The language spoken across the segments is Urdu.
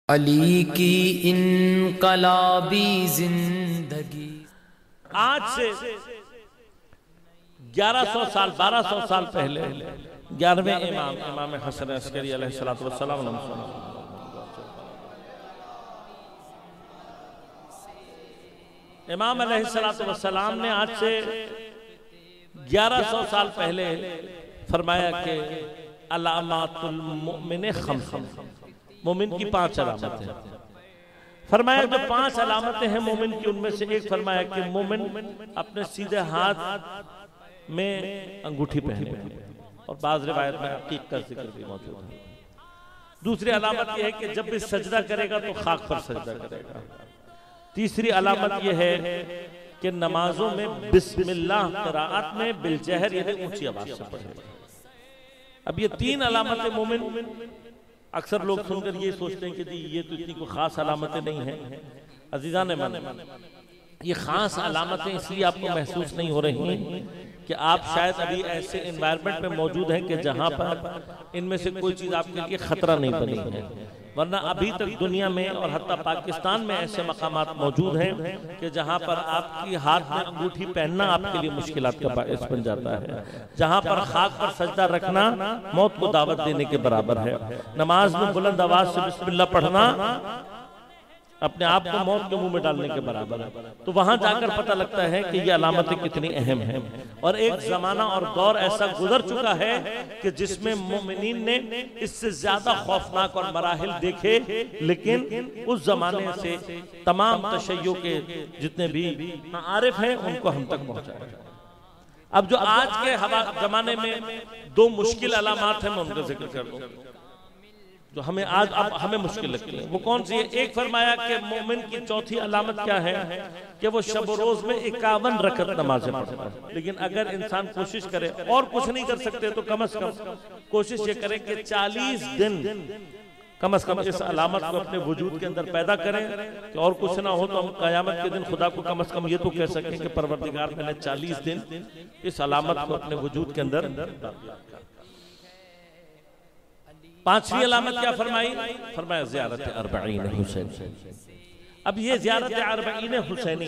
علی کی انقلابی زندگی آج سے 1100 سال 1200 سال پہلے 11ویں امام حسن عسکری علیہ السلام امام علیہ السلام نے آج سے 1100 سال پہلے فرمایا کہ علامات المؤمن خمس، مومن کی 5 علامتیں ہیں۔ فرمایا جو 5 علامتیں ہیں مومن کی، ان میں سے ایک فرمایا کہ مومن اپنے سیدھے ہاتھ میں انگوٹھی پہنے، اور بعض روایت میں عقیق کا ذکر بھی موجود ہے۔ دوسری علامت یہ ہے کہ جب بھی سجدہ کرے گا تو خاک پر سجدہ کرے گا۔ تیسری علامت یہ ہے کہ نمازوں میں بسم اللہ قرآت میں بالجہر یعنی اونچی آواز سے پڑھے گا۔ اب یہ 3 علامتیں مومن، اکثر لوگ سن کر یہ سوچتے ہیں کہ یہ تو اتنی کوئی خاص علامتیں نہیں ہیں۔ عزیزان من، یہ خاص علامتیں اس لیے آپ کو محسوس نہیں ہو رہی ہیں کہ آپ شاید ابھی ایسے انوائرمنٹ میں موجود ہیں کہ جہاں پر ان میں سے کوئی چیز آپ کے لیے خطرہ نہیں بنی ہے، ورنہ ابھی تک دنیا میں اور حتیٰ پاکستان میں ایسے مقامات موجود ہیں کہ جہاں پر آپ کی ہاتھ میں انگوٹھی پہننا آپ کے لیے مشکلات کا باعث بن جاتا ہے، جہاں پر خاک پر سجدہ رکھنا موت کو دعوت دینے کے برابر ہے، نماز میں بلند آواز سے بسم اللہ پڑھنا اپنے آپ کو موت کے منہ میں ڈالنے کے برابر ہے۔ تو وہاں جا کر پتہ لگتا ہے کہ یہ علامتیں کتنی اہم ہیں، اور ایک زمانہ اور دور ایسا گزر چکا ہے کہ جس میں مومنین نے اس سے زیادہ خوفناک اور مراحل دیکھے، لیکن اس زمانے سے تمام تشیع کے جتنے بھی معارف ہیں ان کو ہم تک پہنچایا۔ اب جو آج کے زمانے میں 2 مشکل علامات ہیں، میں ان کا ذکر کر دوں جو ہمیں آج اب ہمیں مشکل لگتی ہیں۔ وہ کون سی ہے؟ ایک فرمایا کہ مومن کی 4تھی علامت کیا ہے کہ وہ شب و روز میں 51 رکعت نمازیں پڑھتا ہے۔ لیکن اگر انسان کوشش کرے اور کچھ نہیں کر سکتے تو کم از کم کوشش یہ کرے کہ 40 دن کم از کم اس علامت کو اپنے وجود کے اندر پیدا کریں کہ اور کچھ نہ ہو تو ہم قیامت کے دن خدا کو کم از کم یہ تو کہہ سکیں کہ پروردگار میں نے 40 دن اس علامت کو اپنے وجود کے اندر۔ 5ویں علامت کیا فرمائی؟ فرمایا زیارت 40 حسین۔ اب یہ زیارت 40 حسینی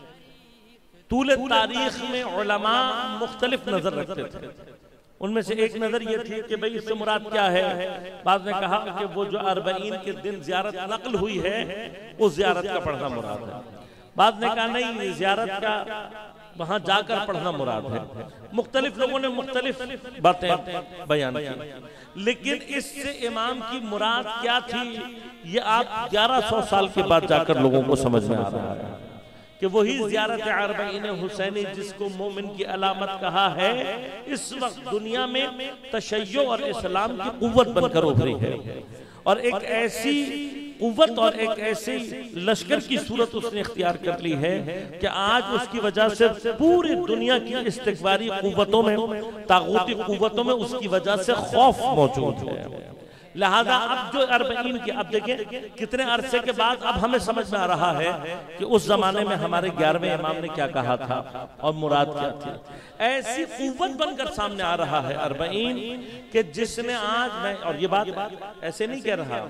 طول تاریخ میں علماء مختلف نظر رکھتے تھے۔ ان میں سے ایک نظر یہ تھی کہ بھئی اس سے مراد کیا ہے؟ بعض نے کہا کہ وہ جو 40 کے دن زیارت نقل ہوئی ہے اس زیارت کا پڑھنا مراد ہے۔ بعض نے کہا نہیں، زیارت کا وہاں جا کر پڑھنا مراد ہے۔ مختلف لوگوں نے مختلف باتیں بیان کی، لیکن اس سے امام کی مراد کیا تھی یہ آپ 1100 سال کے بعد جا کر لوگوں کو سمجھ میں آ رہا ہے کہ وہی زیارت 40 حسینی جس کو مومن کی علامت کہا ہے اس وقت دنیا میں تشیع اور اسلام کی قوت بن کر ابھری ہے، اور ایک ایسی قوت اور ایک ایسی لشکر کی صورت اس نے اختیار کر لی ہے کہ آج اس کی وجہ سے پوری دنیا کی استکباری قوتوں میں، طاغوتی قوتوں میں اس کی وجہ سے خوف موجود ہے۔ لہذا اب جو 40 کی، اب دیکھیں کتنے عرصے کے بعد اب ہمیں سمجھ میں آ رہا ہے کہ اس زمانے میں ہمارے 11ویں امام نے کیا کہا تھا اور مراد کیا تھی۔ ایسی قوت بن کر سامنے آ رہا ہے 40 کہ جس نے آج، میں اور یہ بات ایسے نہیں کہہ رہا،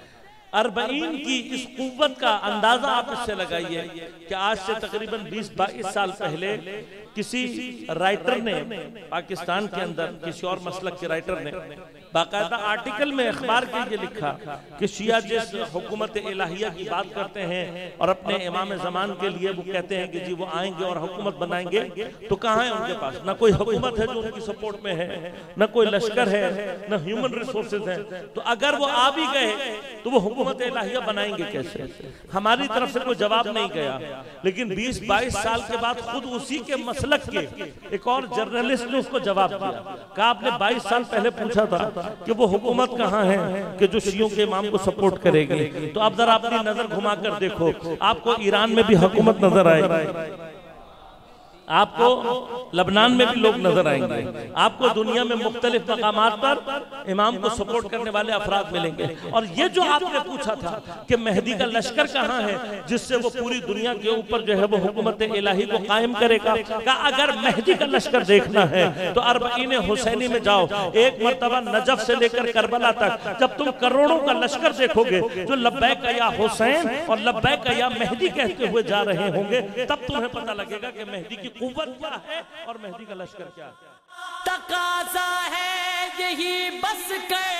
40 کی اس قوت کا اندازہ آپ اس سے لگائیے کہ آج سے تقریباً 20-22 سال پہلے کسی رائٹر نے پاکستان کے اندر، کسی اور مسلک کے رائٹر نے باقاعدہ آرٹیکل میں اخبار کے لیے لکھا کہ شیعہ جس حکومت الہیہ کی بات کرتے ہیں اور اپنے امام زمان کے لیے وہ کہتے ہیں کہ جی وہ آئیں گے اور حکومت بنائیں گے، تو کہاں ہے ان کے پاس؟ نہ کوئی حکومت ہے جو ان کی سپورٹ میں ہے، نہ کوئی لشکر ہے، نہ ہیومن ریسورسز ہیں، تو اگر وہ آ بھی گئے تو وہ حکومت الہیہ بنائیں گے کیسے؟ ہماری طرف سے کوئی جواب نہیں گیا، لیکن 20-22 سال کے بعد خود اسی کے مسلک کے ایک اور جرنلسٹ نے اس کو جواب دیا، کہا آپ نے 22 سال پہلے پوچھا تھا کہ وہ حکومت کہاں ہے کہ جو شیعوں کے امام کو سپورٹ کرے گی، تو اب ذرا اپنی نظر گھما کر دیکھو، آپ کو ایران میں بھی حکومت نظر آئے گی، آپ کو لبنان میں بھی لوگ نظر آئیں گے، آپ کو دنیا میں مختلف مقامات پر امام کو سپورٹ کرنے والے افراد ملیں گے۔ اور یہ جو آپ نے پوچھا تھا کہ مہدی کا لشکر کہاں ہے جس سے وہ پوری دنیا کے اوپر جو ہے وہ حکومت الہی کو قائم کرے گا، کہ اگر مہدی کا لشکر دیکھنا ہے تو اربعین حسینی میں جاؤ، ایک مرتبہ نجف سے لے کر کربلا تک جب تم کروڑوں کا لشکر دیکھو گے جو لبیک یا حسین اور لبیک یا مہدی کہتے ہوئے جا رہے ہوں گے، تب تمہیں پتہ لگے گا کہ مہدی کی قوت کیا ہے اور مہدی کا لشکر کیا ہے۔ تقاضا ہے یہی بس کر